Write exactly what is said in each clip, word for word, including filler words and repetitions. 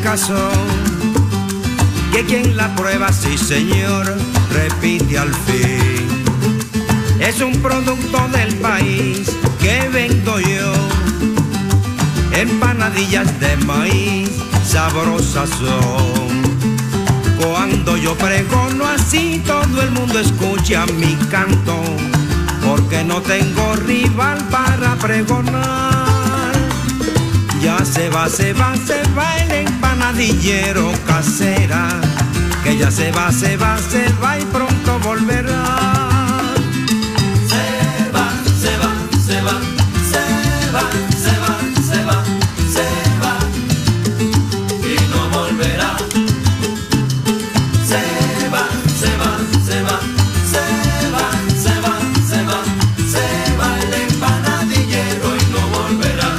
explicación, que quien la prueba, sí señor, repite al fin. Es un producto del país que vendo yo, empanadillas de maíz, sabrosas son. Cuando yo pregono así, todo el mundo escucha mi canto, porque no tengo rival para pregonar. Ya se va, se va, se va el empanadillero casera, que ya se va, se va, se va y pronto volverá. Se va, se va, se va, se va, se va, se va, se va y no volverá. Se va, se va, se va, se va, se va, se va, se va el empanadillero y no volverá.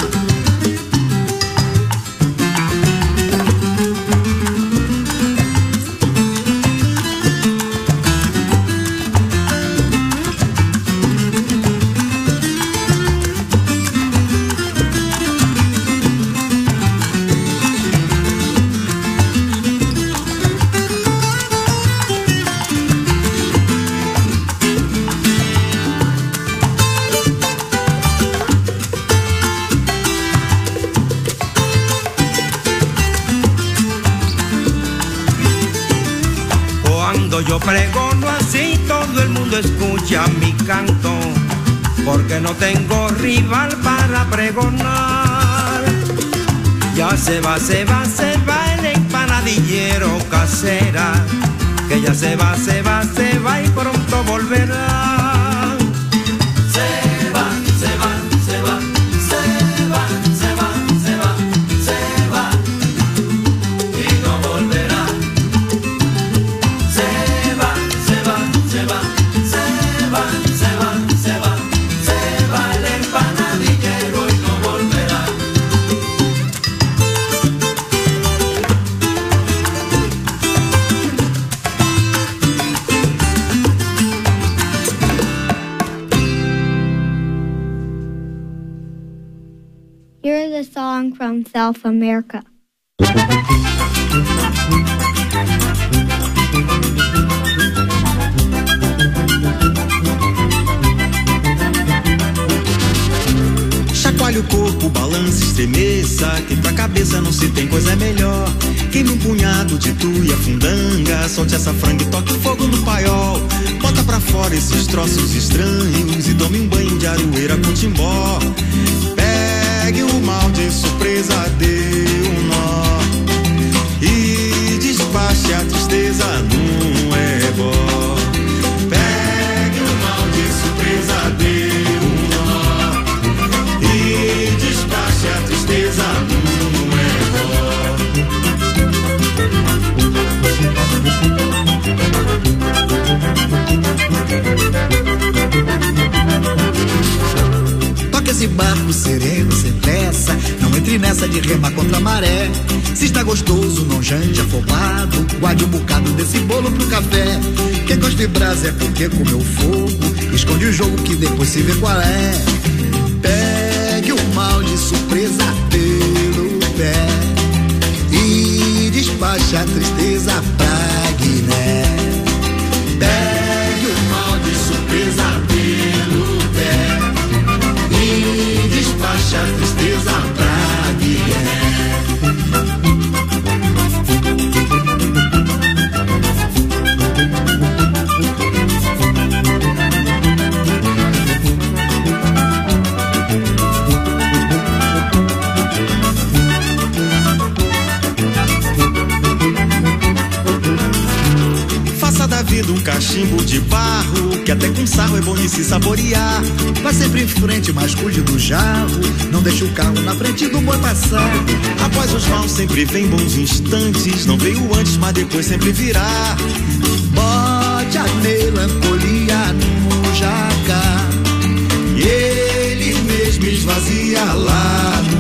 Yo pregono así, todo el mundo escucha mi canto, porque no tengo rival para pregonar. Ya se va, se va, se va el empanadillero casera, que ya se va, se va, se va y pronto volverá. Se va, se va, se va, se va, se va, se va, se va y no volverá. Se va, se va, se va, se va, se va, se va, se va el empanadillero y no volverá. Here is a song from South America. Chacoalhe o corpo, balance, estremeça, que pra cabeça não se tem coisa melhor. Queime um punhado de tuia, fundanga, solte essa franga e toque fogo no paiol. Bota pra fora esses troços estranhos e tome um banho de aroeira com timbó. Pegue o mal de surpresa, dê um nó e despache a tristeza num ebó. Pegue o mal de surpresa, dê um nó e despache a tristeza num ebó. Toque esse barco sereno, sem pressa, não entre nessa de remar contra a maré. Se está gostoso, não jante afobado, guarde um bocado desse bolo pro café. Quem gosta de brasa é porque comeu fogo, esconde o jogo que depois se vê qual é. Pegue o mal de surpresa pelo pé e despache a tristeza pra Guiné. Pegue o mal de surpresa pelo pé e despache a tristeza pra Guiné. Um cachimbo de barro, que até com sarro é bom de se saborear. Vá sempre em frente, mas cuide do jarro, não deixe o carro na frente do boi passar. Após os maus sempre vem bons instantes, não veio antes, mas depois sempre virá. Bote a melancolia no jacar e ele mesmo esvazia lá no